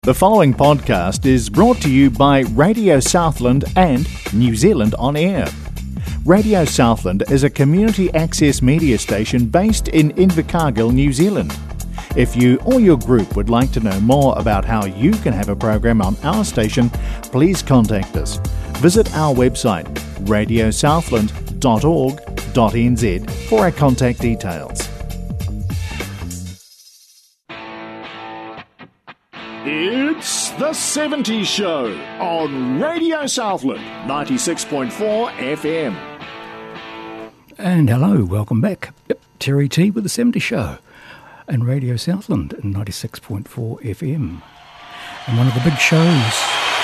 The following podcast is brought to you by Radio Southland and New Zealand On Air. Radio Southland is a community access media station based in Invercargill, New Zealand. If you or your group would like to know more about how you can have a program on our station, please contact us. Visit our website, radiosouthland.org.nz, for our contact details. It's The 70s Show on Radio Southland, 96.4 FM. And hello, welcome back. Yep, Terry T with The 70s Show and Radio Southland at 96.4 FM. And one of the big shows,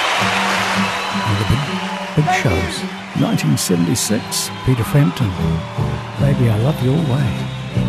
1976, Peter Frampton, Baby I Love Your Way.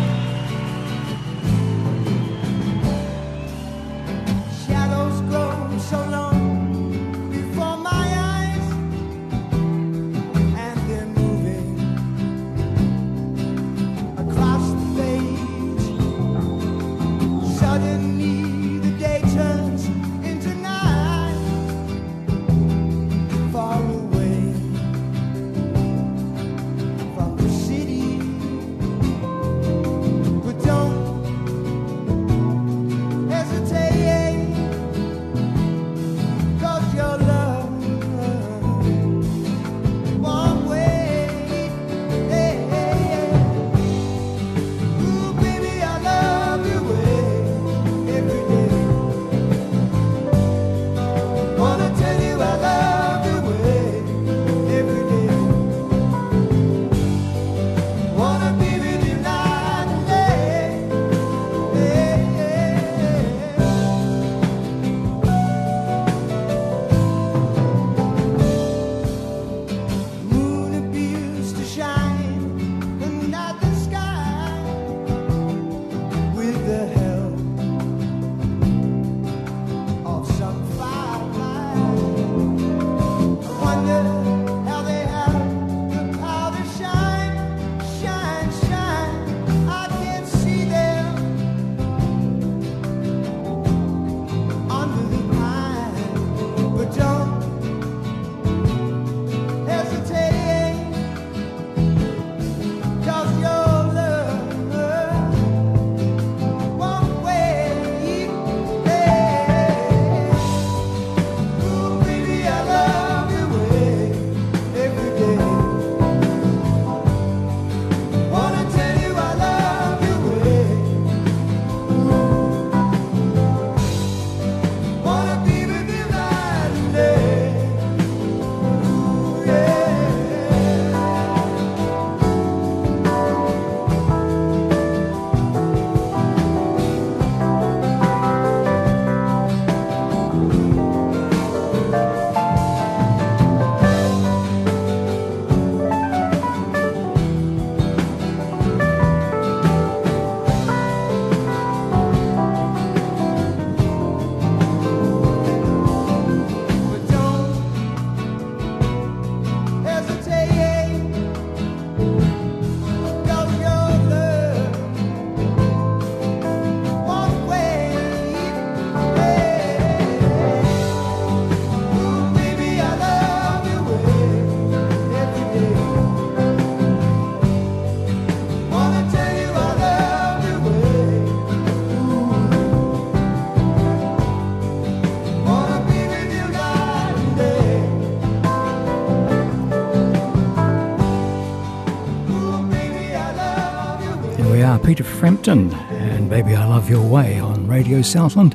Peter Frampton and Baby I Love Your Way on Radio Southland,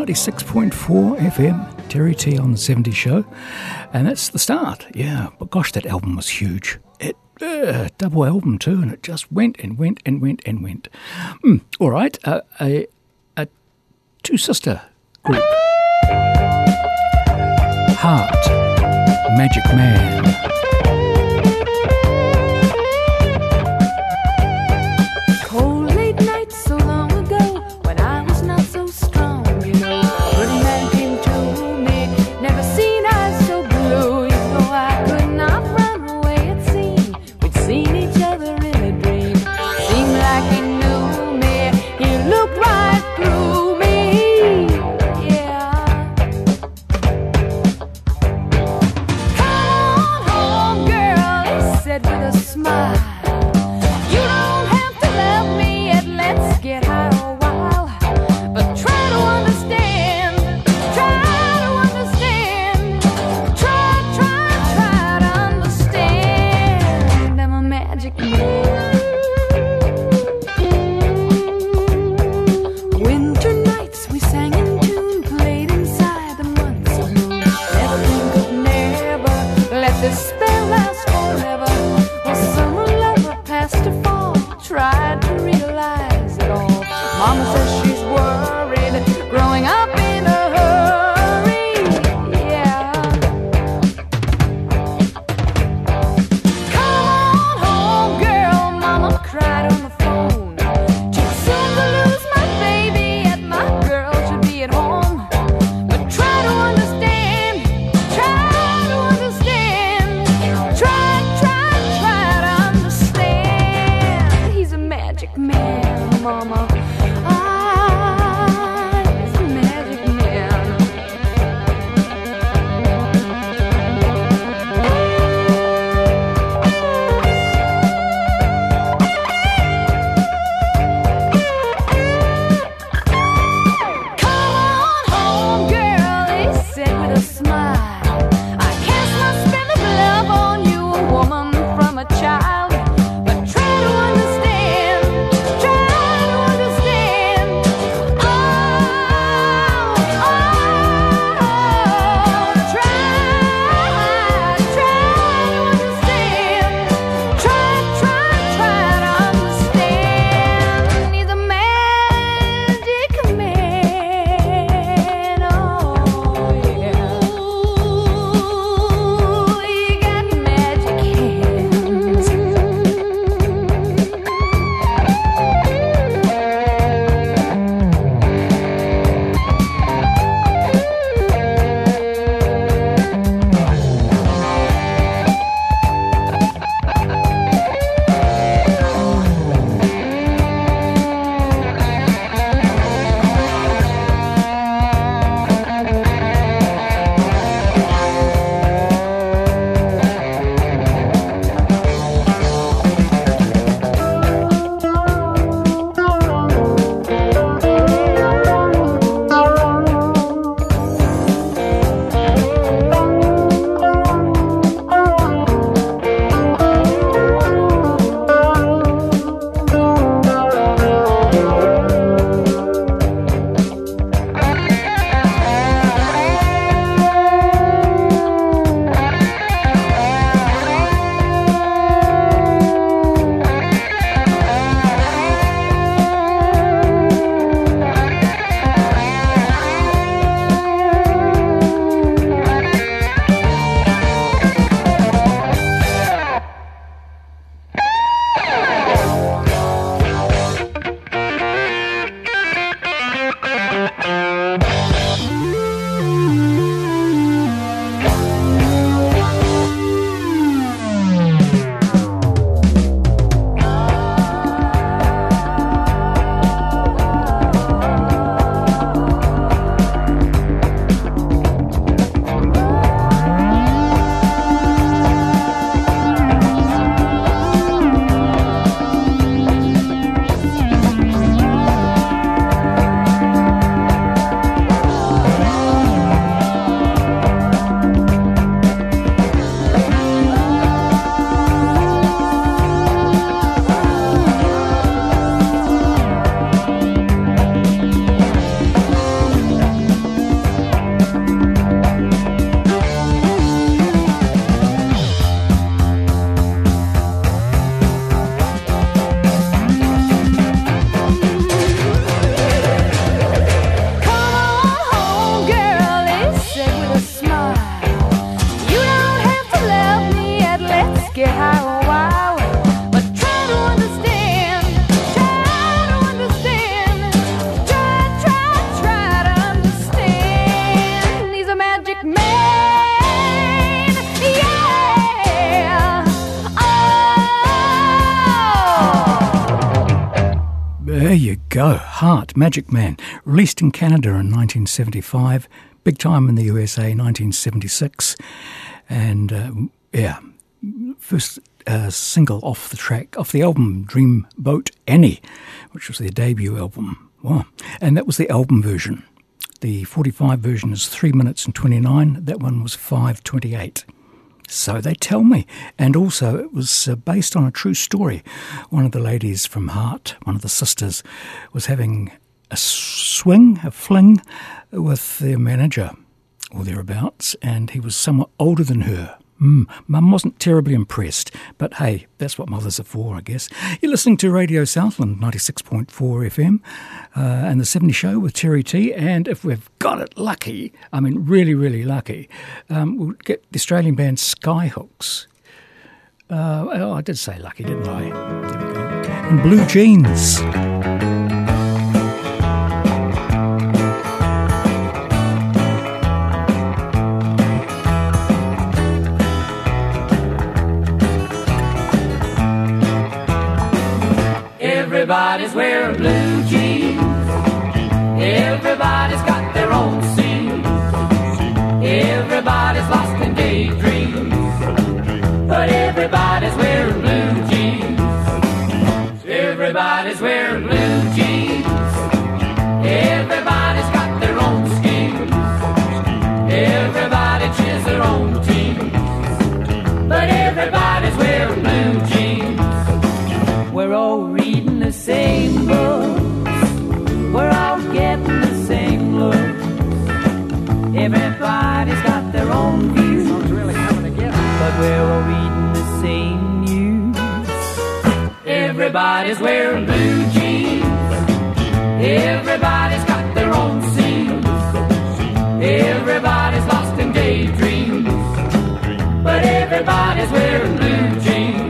96.4 FM, Terry T on the 70s Show. And that's the start, yeah. But gosh, that album was huge. It double album too, and it just went and went and went and went. All right, a two-sister group. Heart, Magic Man. Right through me, yeah. There you go. Heart, Magic Man. Released in Canada in 1975. Big time in the USA, 1976. And, first single off the album Dreamboat Annie, which was their debut album. Wow. And that was the album version. The 45 version is 3 minutes and 29. That one was 5:28. So they tell me. And also it was based on a true story. One of the ladies from Heart, one of the sisters, was having a fling with their manager or thereabouts, and he was somewhat older than her. Mum wasn't terribly impressed, but hey, that's what mothers are for, I guess. You're listening to Radio Southland, 96.4 FM, and The 70 Show with Terry T, and if we've got it lucky, I mean really, really lucky, we'll get the Australian band Skyhooks. I did say lucky, didn't I? There we go. And Blue Jeans. Everybody's wearing blue jeans. Everybody's got their own scene. Everybody's lost in daydreams. But everybody's wearing blue jeans. Everybody's wearing blue jeans. Everybody's got their own schemes. Everybody cheers their own teams. But everybody's wearing blue jeans. We're all reading the same books. We're all getting the same looks. Everybody's got their own views. Really coming together. But we're all reading the same news. Everybody's wearing blue jeans. Everybody's got their own scenes. Everybody's lost in daydreams. But everybody's wearing blue jeans.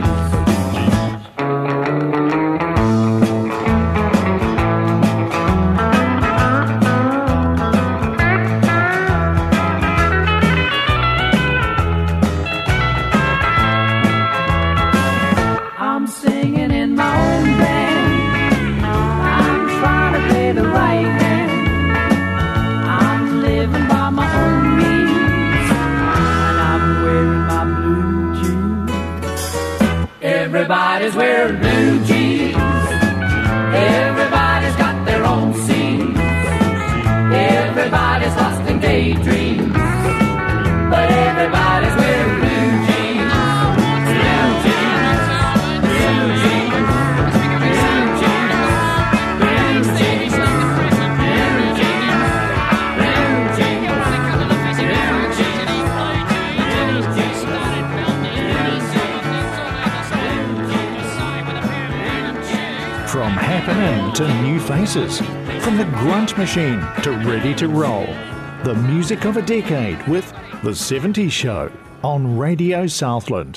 Everybody's wearing blue jeans. Everybody's got their own scenes. Everybody's lost in daydreams. But everybody's wearing blue jeans. Blue jeans. Blue jeans. Blue jeans. Blue jeans. Blue jeans. From happening to new faces, from the grunt machine to ready to roll. The music of a decade with The 70 Show on Radio Southland.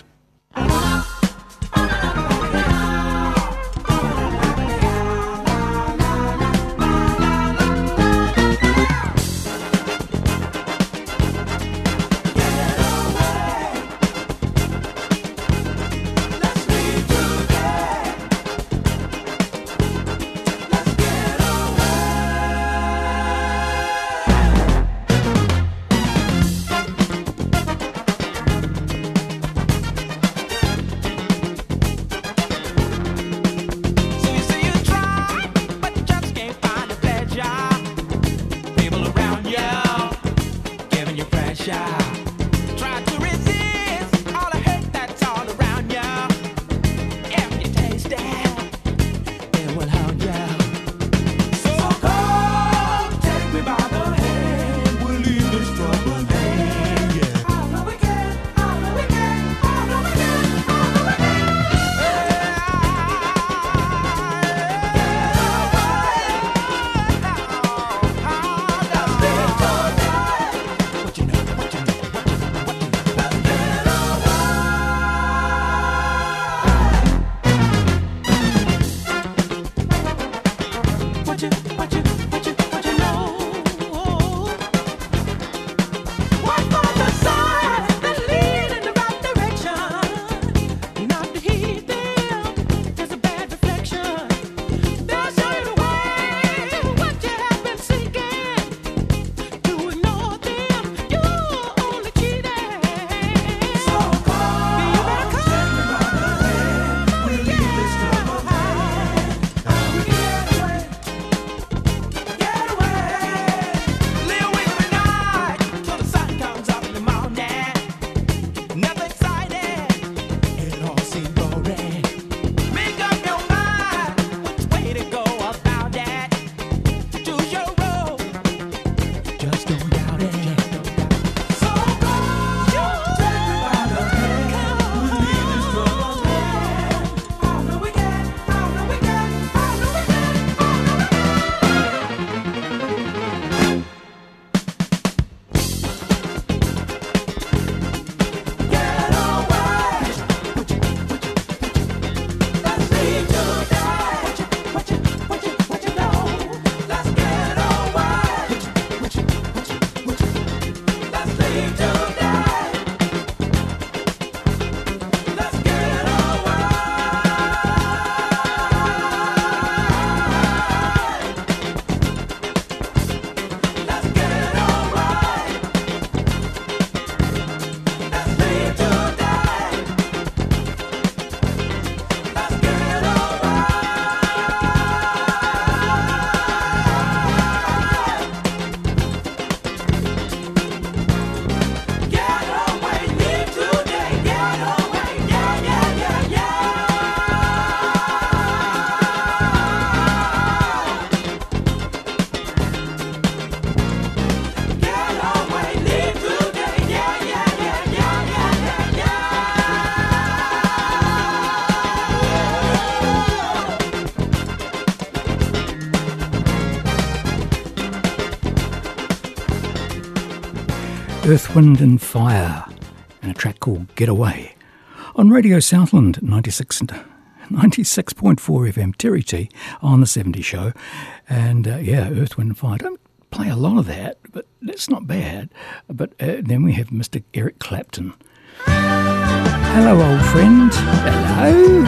Earth, Wind and Fire, and a track called Get Away. On Radio Southland, 96.4 FM, Terry T on the 70 show. And Earth, Wind and Fire. I don't play a lot of that, but that's not bad. But then we have Mr. Eric Clapton. Hello, old friend. Hello.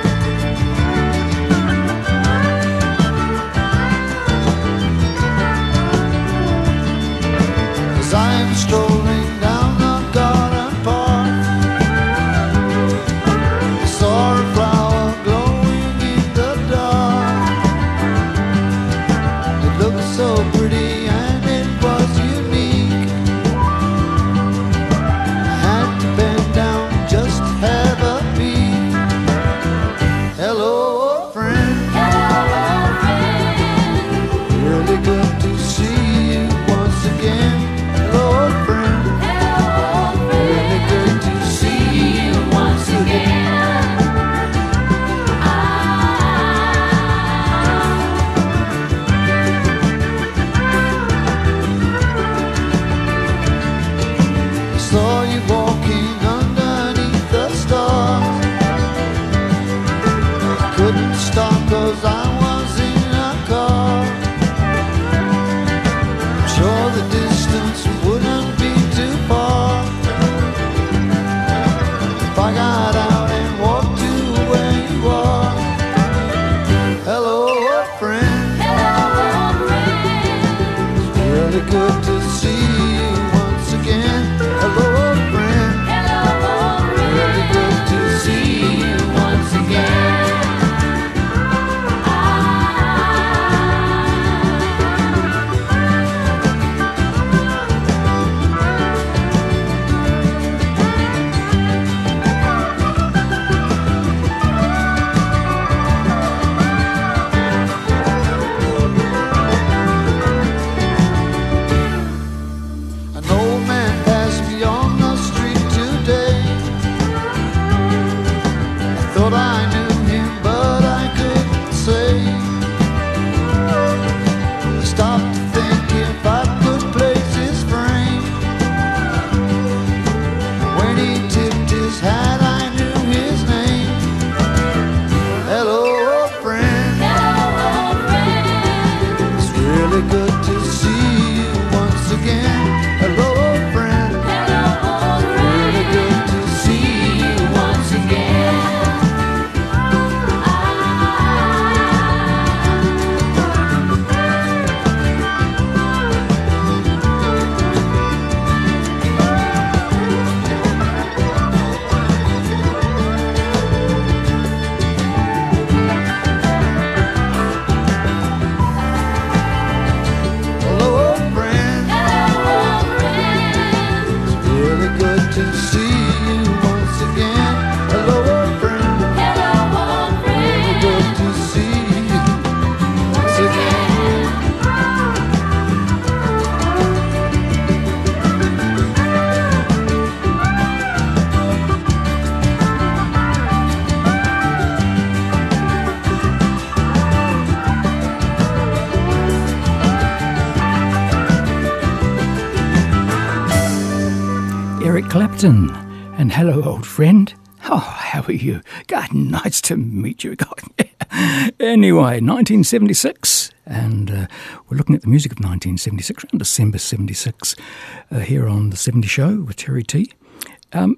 As I'm strolling down the garden path, I saw a flower glowing in the dark. It looked so pretty and it was unique. I had to bend down just to have a peek. Hello, old friend. Hello, old friend. Really good to see you once again. Cause I was in a car. I'm sure the distance wouldn't be too far if I got out and walked to where you are. Hello, old friend. Hello, old friend. It's really good to see you once again. Hello, old friend. Hello, old friend. Really good to see you once again. Clapton, and hello, old friend. Oh, how are you? God, nice to meet you. God. Anyway, 1976, and we're looking at the music of 1976, around December 76, here on The 70 Show with Terry T. And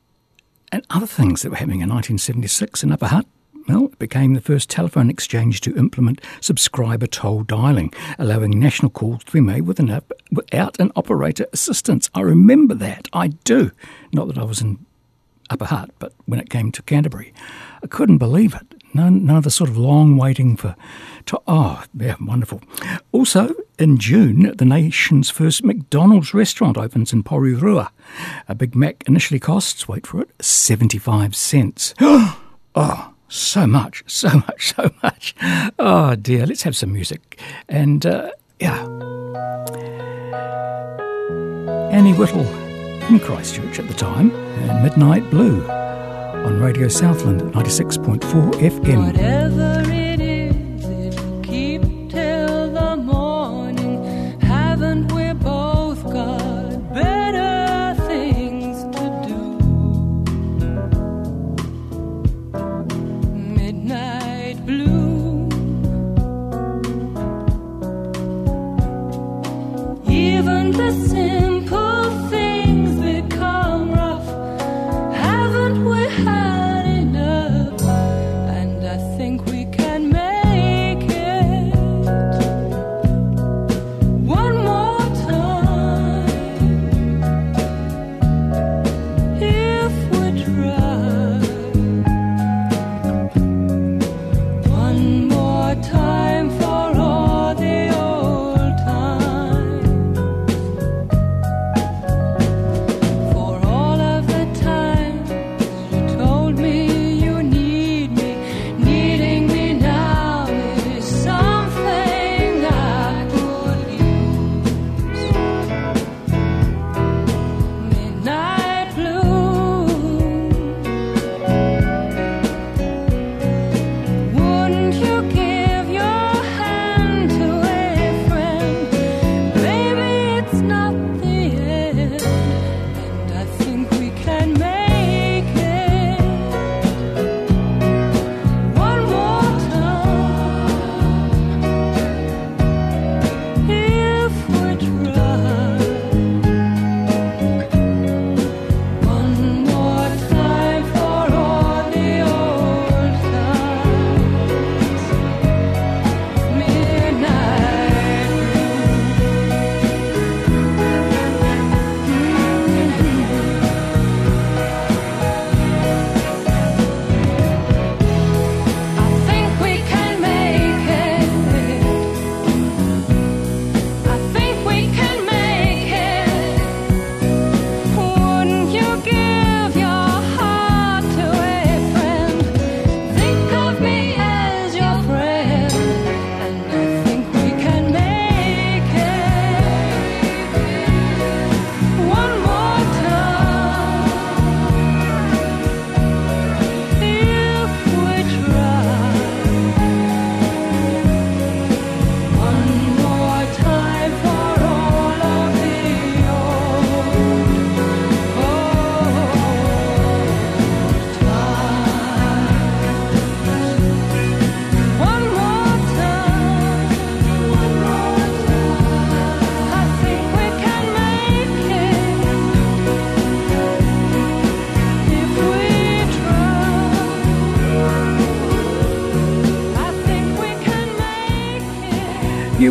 other things that were happening in 1976 in Upper Hutt. Well, it became the first telephone exchange to implement subscriber toll dialing, allowing national calls to be made without an operator assistance. I remember that. I do. Not that I was in Upper Hutt, but when it came to Canterbury, I couldn't believe it. None of the sort of long waiting for... wonderful. Also, in June, the nation's first McDonald's restaurant opens in Porirua. A Big Mac initially costs, wait for it, 75 cents. Oh, so much. Oh, dear. Let's have some music. And, Annie Whittle in Christchurch at the time, and Midnight Blue on Radio Southland 96.4 FM. Whatever it is, it'll keep till the morning. Haven't we both got better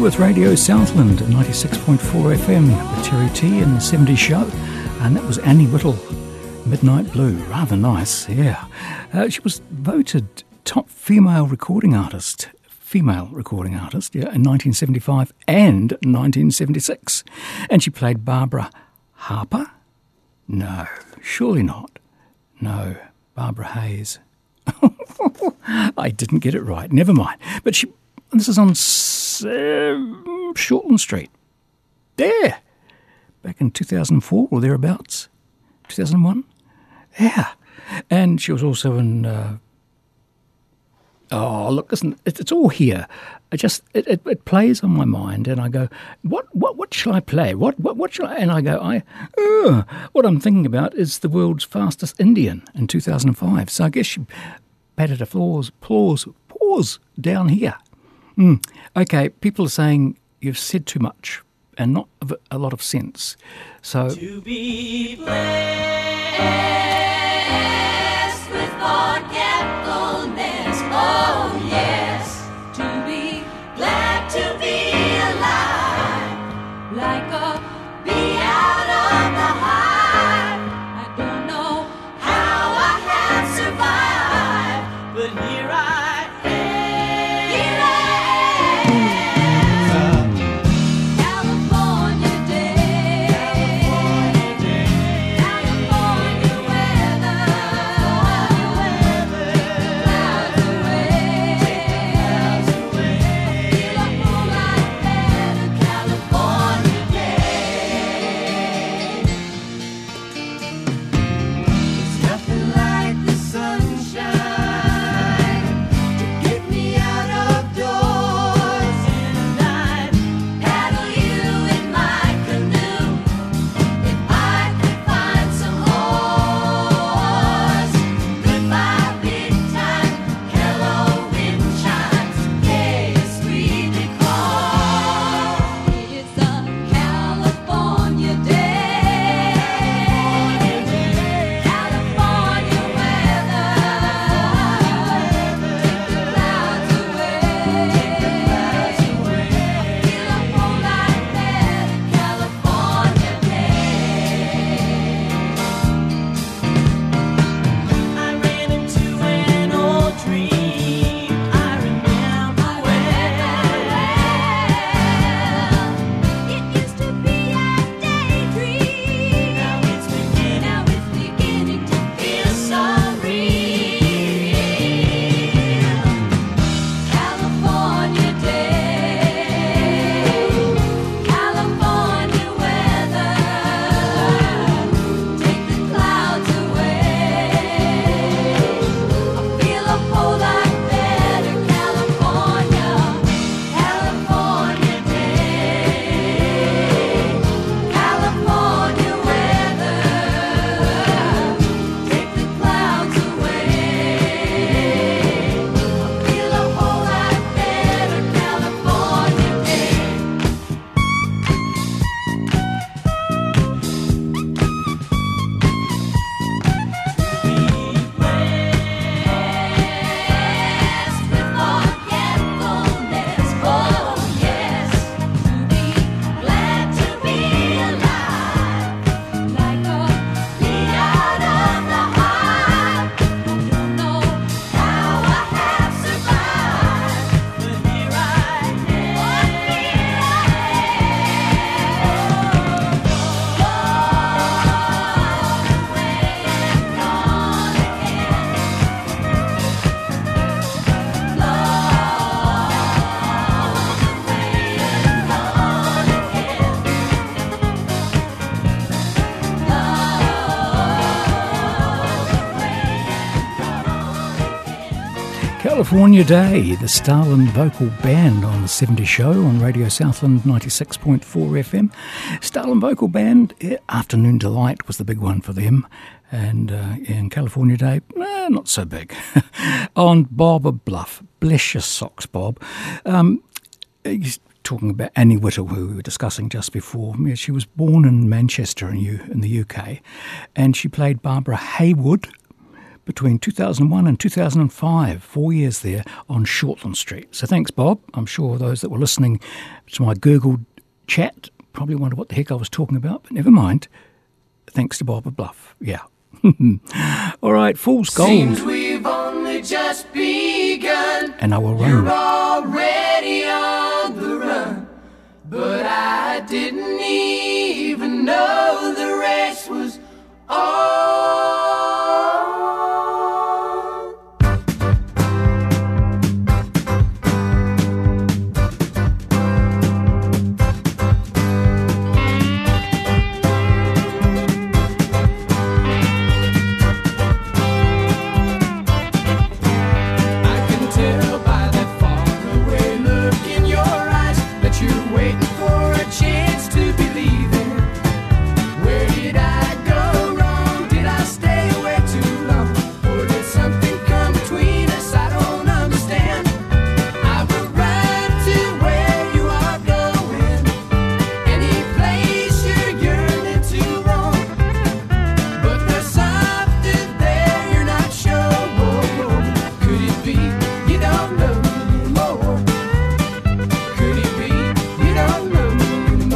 with Radio Southland at 96.4 FM with Terry T and the 70s show. And that was Annie Whittle, Midnight Blue. Rather nice, yeah. She was voted top female recording artist, yeah, in 1975 and 1976. And she played Barbara Harper? No, surely not. No, Barbara Hayes. I didn't get it right. Never mind. But this is on Shortland Street. There. Back in 2004 or thereabouts. 2001. Yeah. And she was also in... oh, look, listen, it's all here. It plays on my mind, and I go, what shall I play? What shall I? And I go, what I'm thinking about is the world's fastest Indian in 2005. So I guess she patted her paws down here. Okay, people are saying you've said too much and not a lot of sense. So to be blessed with forgetfulness, oh yes, to be glad to be alive, like a bee out of the hive. I don't know how I have survived, but here I am. California day, California weather, clouds away, feel a whole lot better. California day. There's nothing like the sunshine to get me out of doors, and I'd paddle you in my canoe if I could find some oars. Goodbye, big time. Hello, wind chimes. Hey, sweetly call. It's a California day. California weather. Take the clouds away. Feel a whole lot better. California day. I ran into an old dream. I remember well. It used to be a daydream. Now it's beginning to feel so real. California day, California weather. Take the clouds away. I feel a whole lot better. California, California day, California weather. Take the clouds away. I feel a whole lot better. California day. Blessed with forgetfulness, oh yes, to be glad to be alive, like a bee out of the hive. I don't know how I have survived, but here I am. California Day, the Starland Vocal Band on the 70s show on Radio Southland 96.4 FM. Starland Vocal Band, Afternoon Delight was the big one for them. And in California Day, not so big. On Bob of Bluff, bless your socks, Bob. He's talking about Annie Whittle, who we were discussing just before. Yeah, she was born in Manchester in the UK, and she played Barbara Haywood, between 2001 and 2005, 4 years there on Shortland Street. So thanks, Bob. I'm sure those that were listening to my Google chat probably wonder what the heck I was talking about, but never mind. Thanks to Bob of Bluff. Yeah. All right, Fool's Gold. Seems we've only just begun. And I will run. You're already on the run. But I didn't even know the race was on. Chance to believe in. Where did I go wrong? Did I stay away too long? Or did something come between us I don't understand? I will run to where you are going, any place you're yearning to roam. But there's something there you're not sure. Could it be you don't know me anymore? Could it be you don't know me?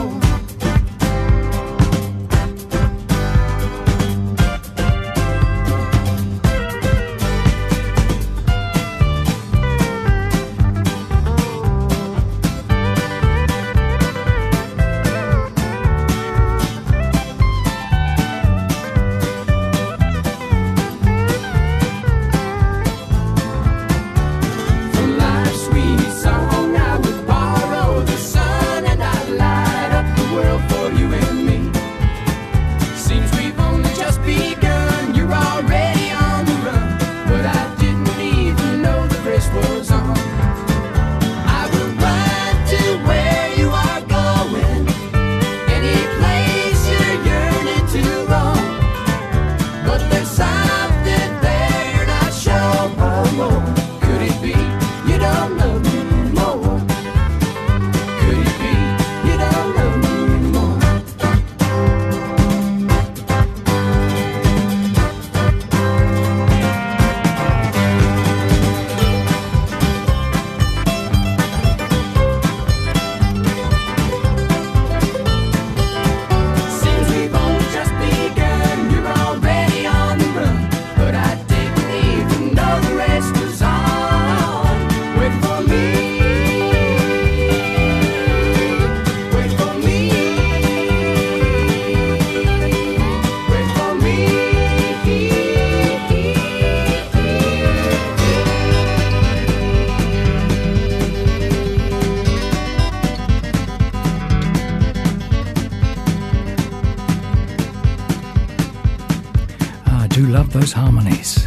Those harmonies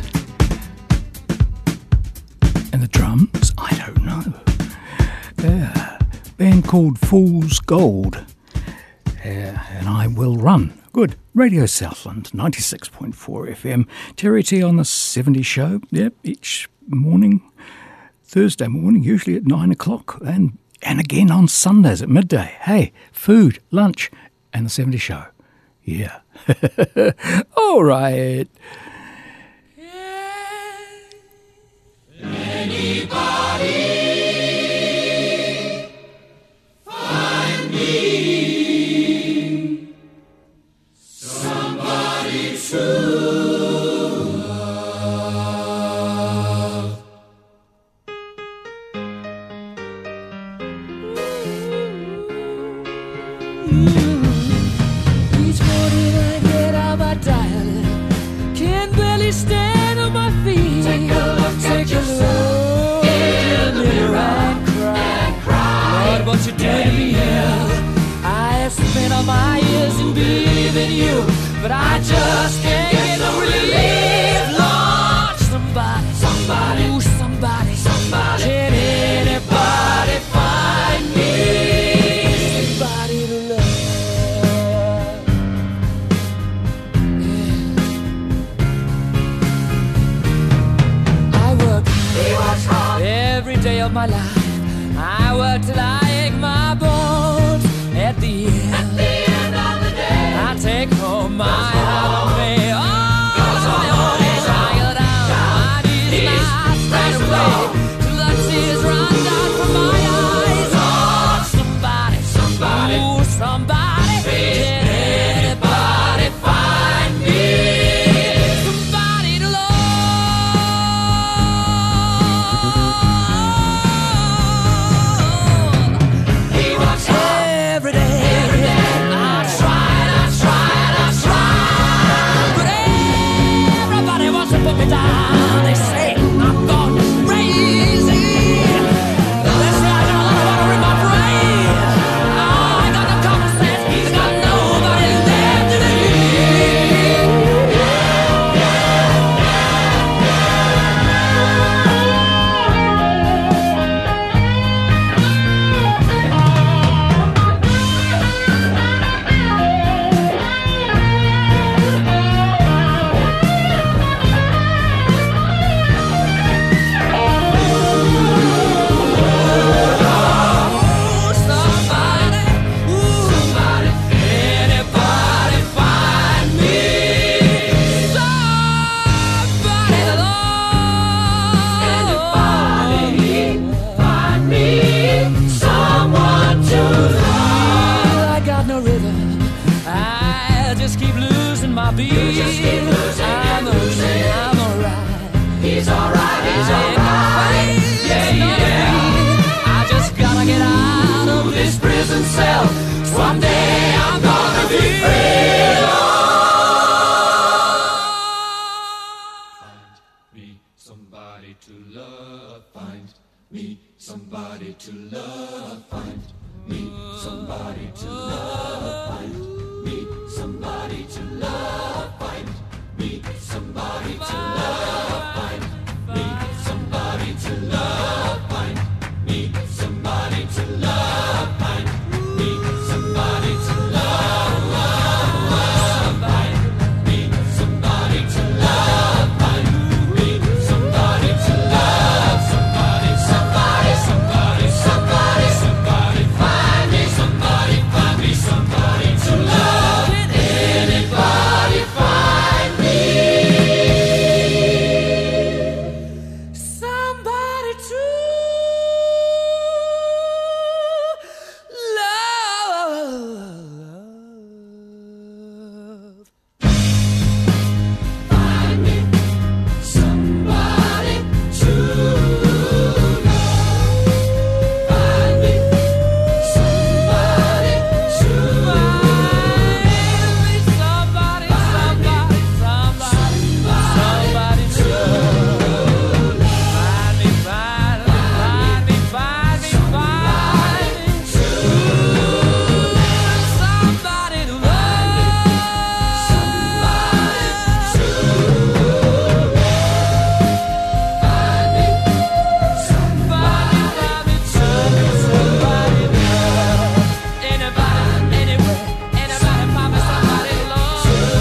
and the drums, I don't know. Yeah, band called Fool's Gold. And I will run. Good. Radio Southland 96.4 FM. Terry T on the 70 show. Yep, each morning, Thursday morning, usually at 9 o'clock, and again on Sundays at midday. Hey, food, lunch, and the 70 show. Yeah. All right. Anybody find me somebody to love? Each morning I get out my dialect, can't barely stand on my feet. Take a look at yourself. Lord, what you done to me, I have spent all my years in believing you, but I just can't get no relief. Lord, somebody, ooh, somebody, can anybody find me somebody to love? Yeah. I work hard every day of my life. I work till I ache my bones. At the end of the day, I take home my heart of me. Oh, tired keep losing my beat. You just keep losing, I'm alright. He's alright, he's alright. Yeah, yeah. I just gotta get out of this prison cell. Someday I'm gonna be free. Find me somebody to love. Find me somebody to love. Find me somebody to love. Find me somebody to love. Find me somebody to love. Find me somebody to love. Find me somebody to love. Find me somebody to love. Find me somebody to love. Find me somebody to love. Somebody, somebody, somebody, somebody, somebody. Find me somebody to love. Anybody find me somebody to love. Find me somebody to love. Find me somebody to love. Somebody, somebody, somebody, somebody to love. Find me, find me, find me, find me, find me to somebody to love. Somebody to love. Find me somebody, find me to somebody to love. Anybody, anywhere, anybody, find me somebody to love.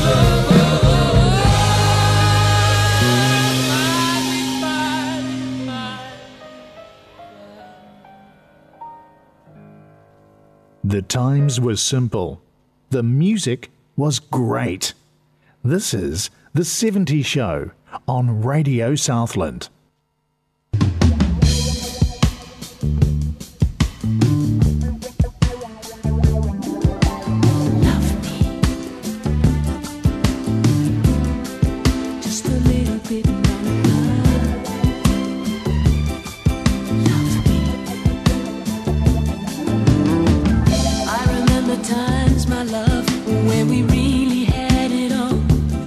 The times were simple. The music was great. This is The 70s Show on Radio Southland. Just a little bit longer. Love me. I remember times, my love, when we really had it all.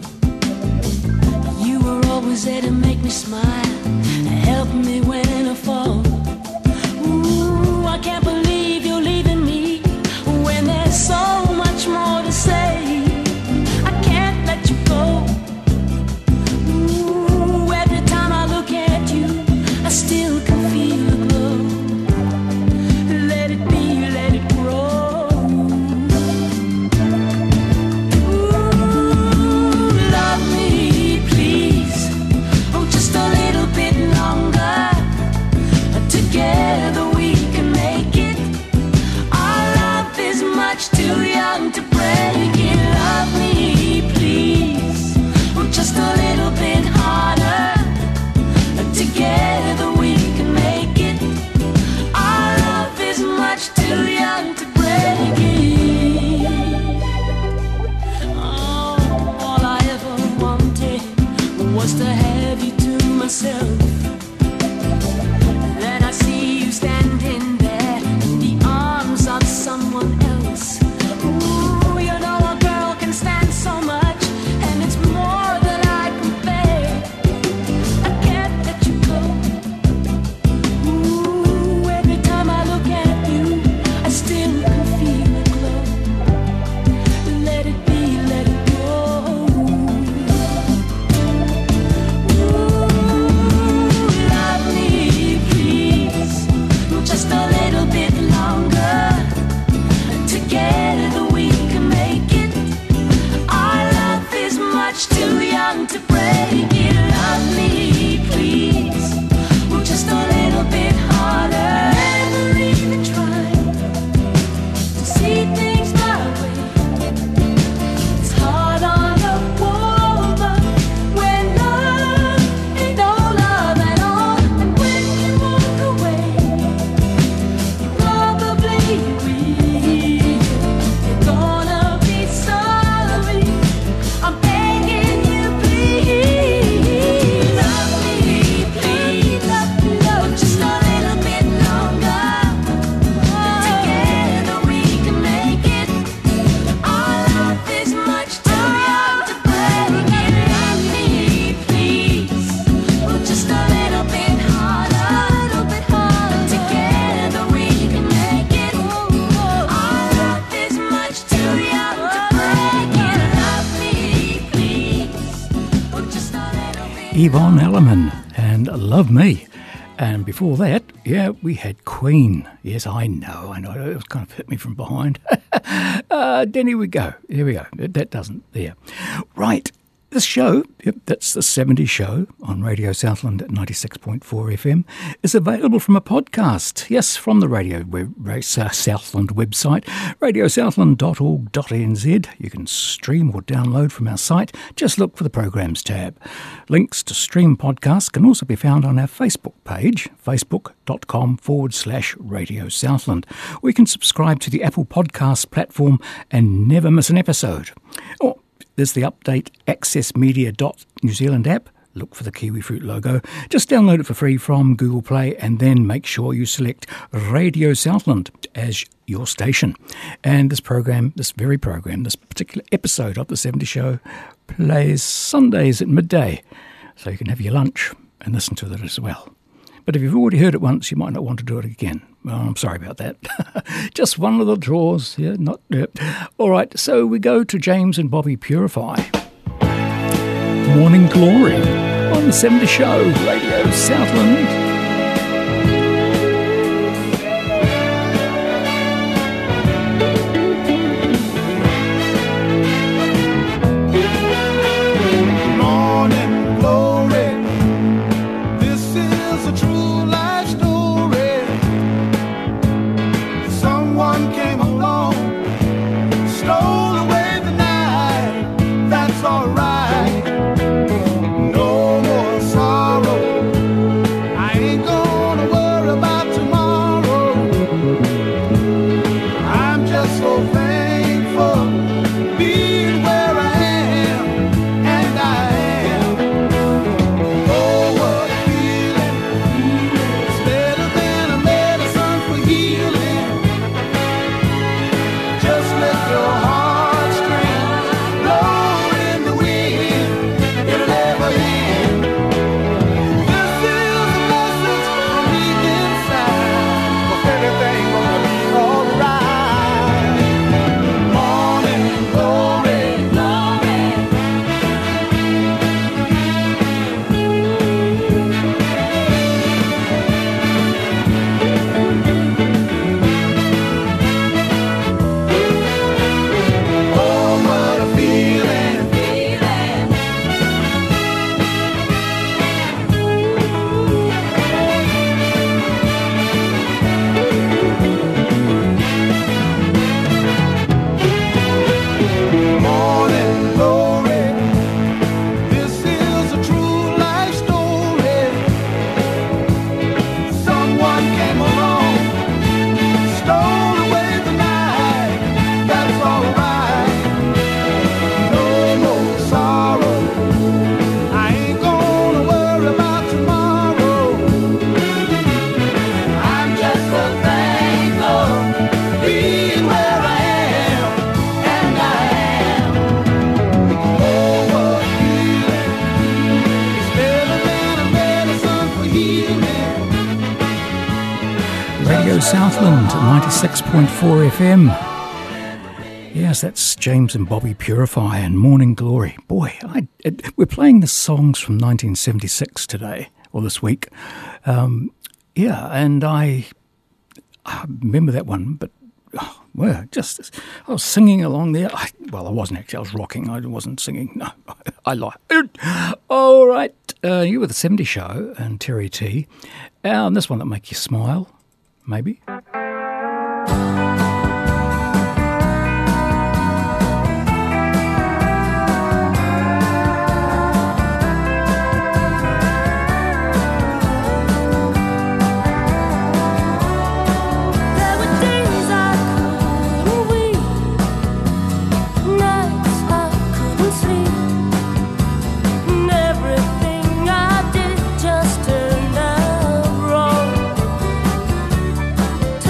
You were always there to make me smile, help me when I fall. Ooh, I can't believe you're leaving me when there's so much more to say. I can't let you go. Ooh, every time I look at you, I still can feel the glow. Let it be, let it grow. Ooh, love me, please. Oh, just a little bit longer. Together we can make it. Our love is much too young to break it. Love me, please. Oh, just a little bit harder. Together we can make it. Our love is much too young to break it. Oh, all I ever wanted was to have you to myself. Then I see you standing there in the arms of someone else. Ooh, you know a girl can stand so much, and it's more than I can bear. I can't let you go. Ooh, every time I look at you, I still can feel it glow. Let it be, let it go. Ooh, love me, please. Just a little bit longer. Together we can make it. Our love is much too young to break it. Love me, please. Just a little bit harder. Never even trying to see things my way. It's hard on a woman when love ain't no love at all. And when you walk away, you probably will. You're gonna be sorry. Yvonne Elliman and Love Me. And before that, we had Queen. Yes, I know, it was kind of hit me from behind. Then here we go. That doesn't, there. Right, this show, that's the 70s show on Radio Southland at 96.4 FM, is available from a podcast. Yes, from the Radio Southland website, radiosouthland.org.nz. You can stream or download from our site. Just look for the Programs tab. Links to stream podcasts can also be found on our Facebook page, facebook.com/Radio Southland. Or you can subscribe to the Apple Podcast platform and never miss an episode. Or there's the Update Access Media.New Zealand app. Look for the kiwi fruit logo. Just download it for free from Google Play and then make sure you select Radio Southland as your station. And this particular episode of The 70 Show plays Sundays at midday. So you can have your lunch and listen to it as well. But if you've already heard it once, you might not want to do it again. Well, I'm sorry about that. Just one of the draws. All right, so we go to James and Bobby Purify. Morning Glory on The 70 Show, Radio Southland. Southland, 96.4 FM. Yes, that's James and Bobby Purify and Morning Glory. Boy, we're playing the songs from 1976 today, or this week. And I remember that one, but I was singing along there. I wasn't actually, I was rocking, I wasn't singing. No, I lied. All right, you were the 70 Show and Terry T. And this one that make you smile. Maybe. Everything I did just turned out wrong.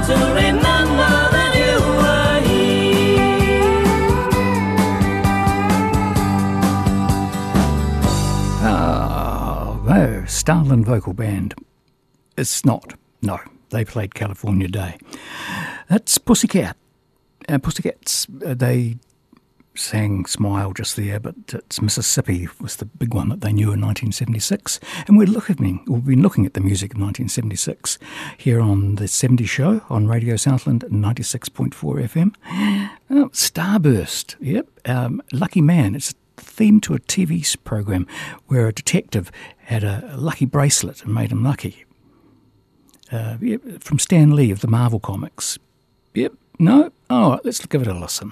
to remember that you were here. No, Starland Vocal Band. It's not. No, they played California Day. That's Pussycat. Pussycats, they sang Smile just there, but it's Mississippi was the big one that they knew in 1976. And we've been looking at the music of 1976 here on the 70 Show on Radio Southland 96.4 FM. Starburst, yep. Lucky Man, it's a theme to a TV program where a detective had a lucky bracelet and made him lucky. From Stan Lee of the Marvel Comics. Yep, no? All right, let's give it a listen.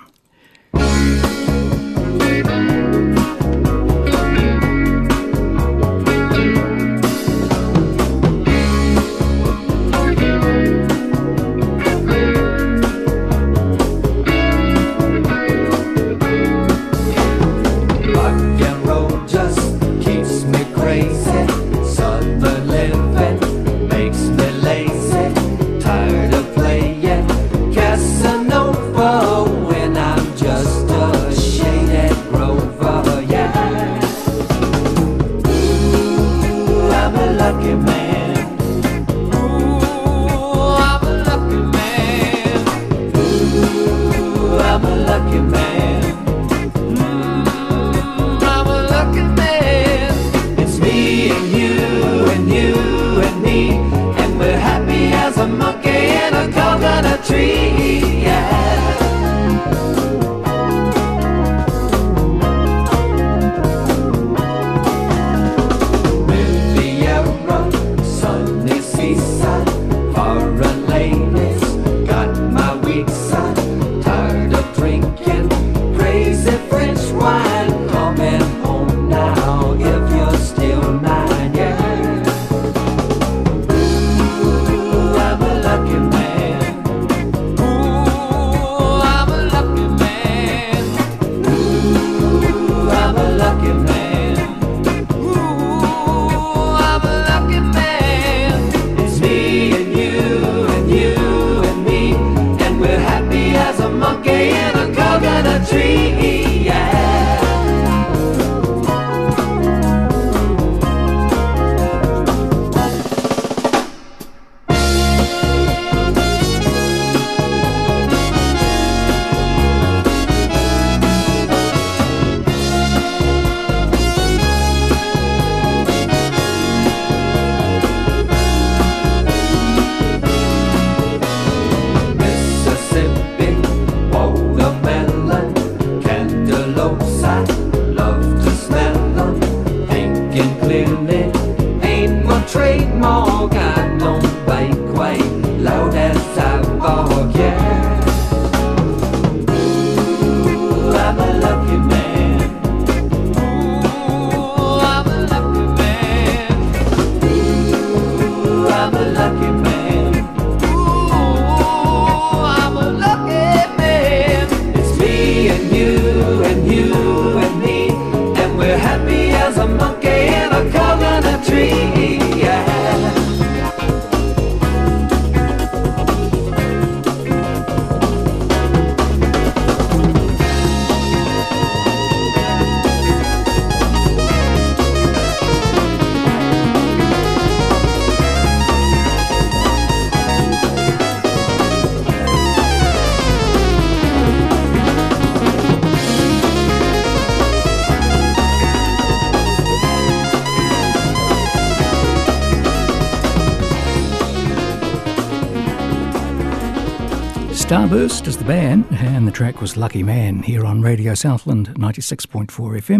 Starburst is the band, and the track was Lucky Man here on Radio Southland 96.4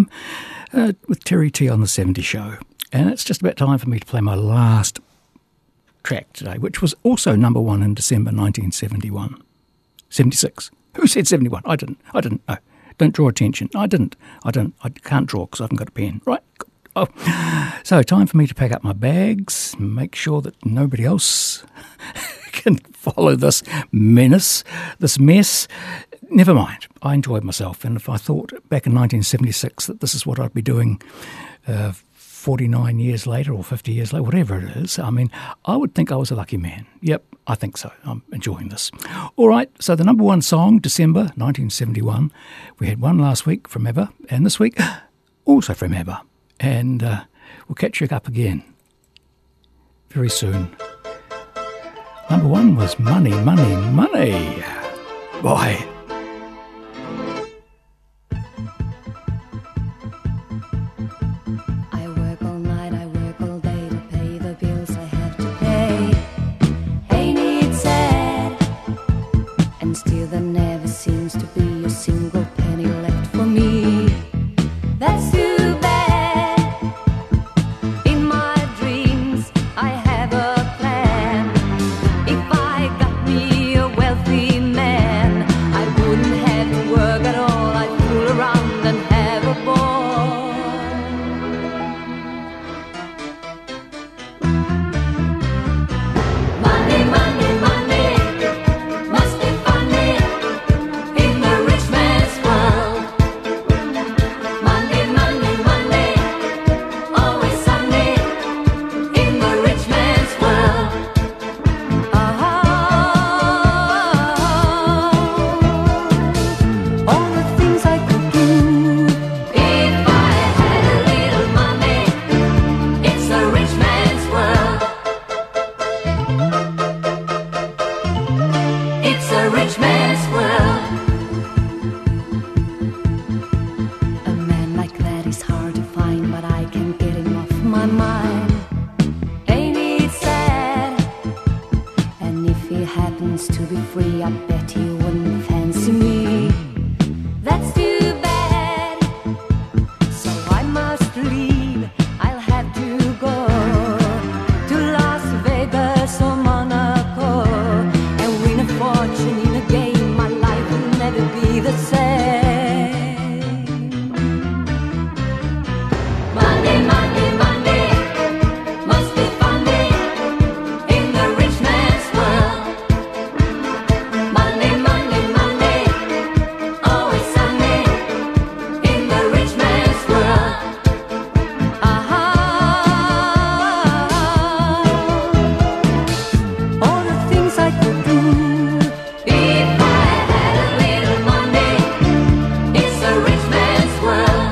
FM with Terry T on the 70 Show. And it's just about time for me to play my last track today, which was also number one in December 1971. 76. Who said 71? I didn't. No. Don't draw attention. I can't draw because I haven't got a pen. Right. Oh. So time for me to pack up my bags, make sure that nobody else can follow this menace, this mess. Never mind. I enjoyed myself, and if I thought back in 1976 that this is what I'd be doing 49 years later or 50 years later, whatever it is. I mean, I would think I was a lucky man. Yep, I think so. I'm enjoying this. All right, so the number one song, December 1971. We had one last week from ABBA, and this week also from ABBA. And we'll catch you up again very soon. Number one was Money, Money, Money. Boy. I work all night, I work all day to pay the bills I have to pay. Ain't it sad? And still there never seems to be a single penny left for me. That's too bad. In my dreams I have a plan. If I got me a wealthy man, I wouldn't have to work at all. I'd fool around and have a ball. Money, money, money, must be funny in the rich man's world. Money, money, money, always sunny in the rich man's world. All the things I could do if I had a little money. It's a rich man's world. It's a rich man's world. A man like that is hard to find, but I can't get him off my mind. Ain't it sad? And if he happens to be free, I bet he wouldn't fancy me. That's too bad. So I must leave. I'll have to go to Las Vegas or Monaco and win a fortune in a game. My life will never be the same. Money, money, money, must be funny in the rich man's world. Money, money, money, always sunny in the rich man's world. All the things I could do if I had a little money. It's a rich man's world.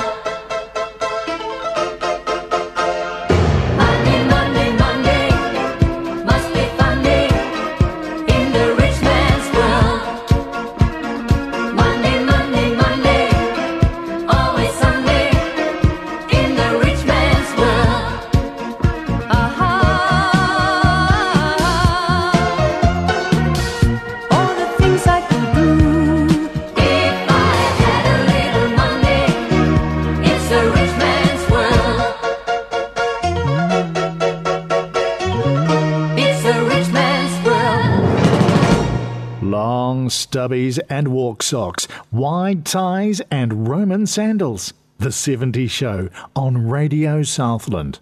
Money, money, money, must be funny in the rich man's world. Money, money, money, always sunny in the rich man's world. All the things I could do if I had a little money. It's a rich man's world. It's a rich man's world. Long stubbies and walk socks, wide ties and Roman sandals. The 70s Show on Radio Southland.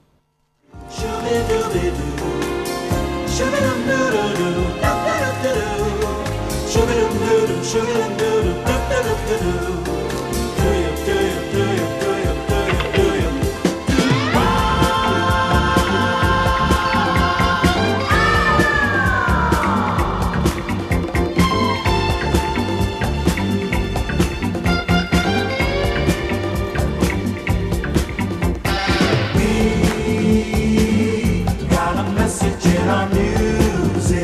Got a message in our music.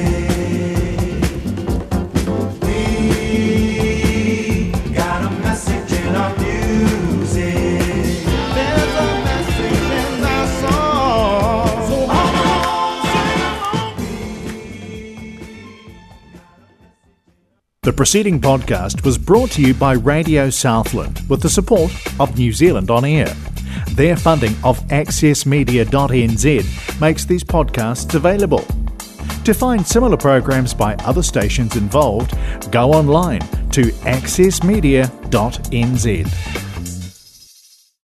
We got a message in our music. There's a message in our song. So The preceding podcast was brought to you by Radio Southland with the support of New Zealand On Air. Their funding of accessmedia.nz makes these podcasts available. To find similar programs by other stations involved, go online to accessmedia.nz.